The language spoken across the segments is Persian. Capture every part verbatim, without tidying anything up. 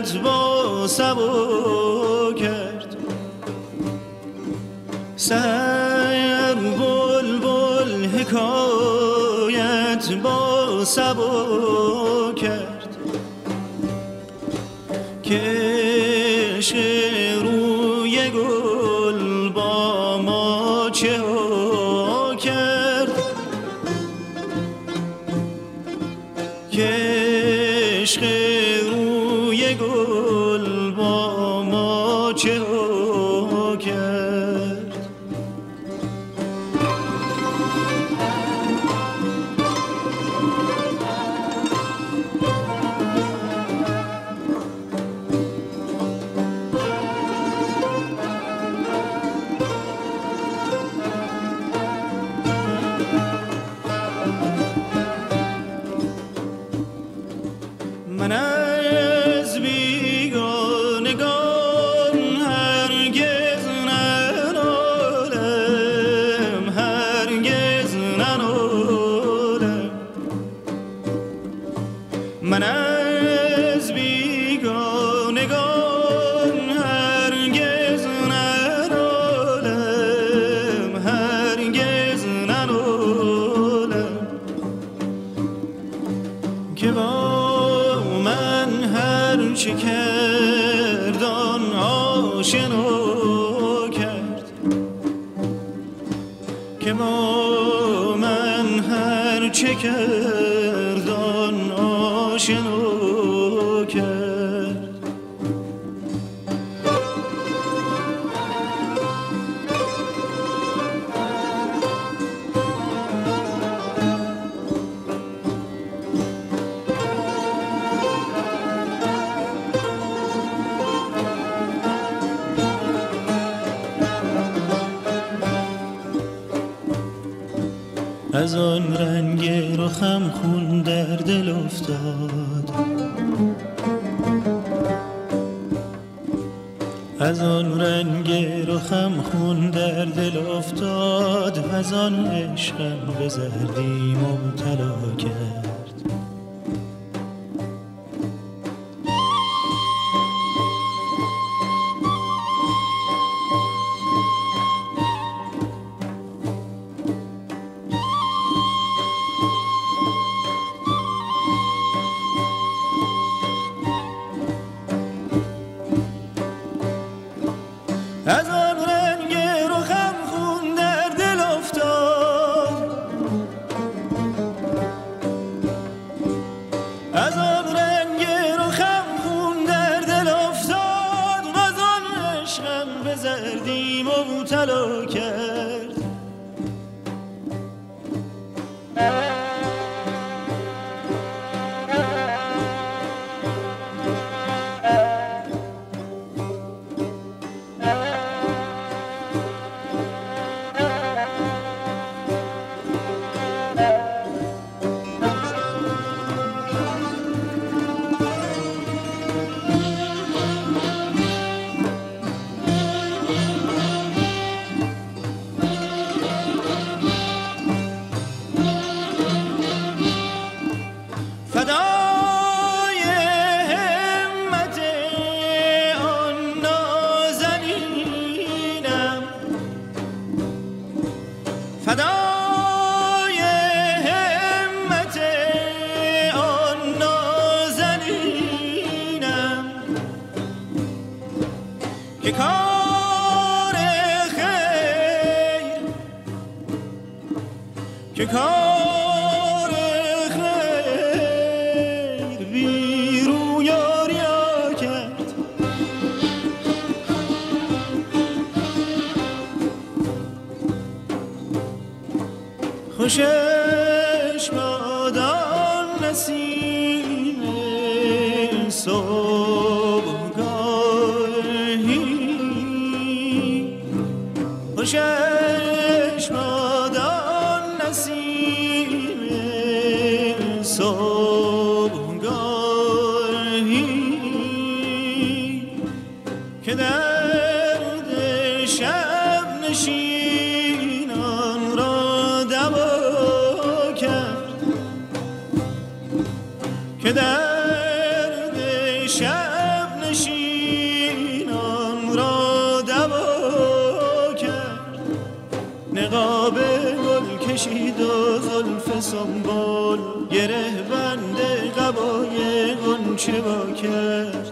حکایت با سبو کرد. سر بلبل حکایت با سبو کرد که عشق روی گل با ما چه ها کرد، که عشق روی گل با ما چه ها کرد. من از بیگانگان هرگز ننالم، هرگز ننالم. من از بیگانگان هرگز ننالم، هرگز ننالم. که با من هر چه کرد آن آشنا کرد، که با من هر چه کرد آن آشنا کرد. از آن رنگ رخم خون در دل افتاد، از آن رنگ رخم خون در دل افتاد، و از آن عشقم به زردی مبتلا کرد. از آن رنگ رخم خون در دل افتاد، از آن رنگ رخم خون در دل افتاد، و از آن عشقم به زردی مبتلا کرد. فدای همت آن نازنینم، فدای همت آن نازنینم، که کار خیر، که کار خوشش باد آن نسیم صبحگاهی، خوشش باد آن نسیم صبحگاهی، که درد شب نشینان را دوا کرد، که درد شب دو زلف سنبول گره بند قبای غنچه با کرد.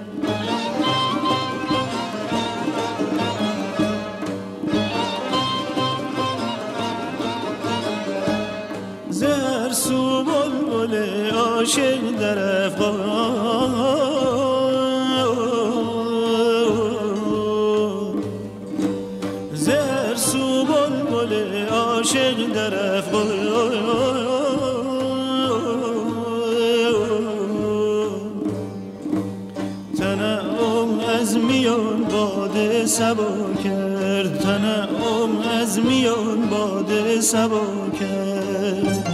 زهر سو بلبل عاشق در افغان، زهر سو بلبل عاشق در افغان، تنعم از میان باد صبا کرد، تنعم از میان باد صبا کرد.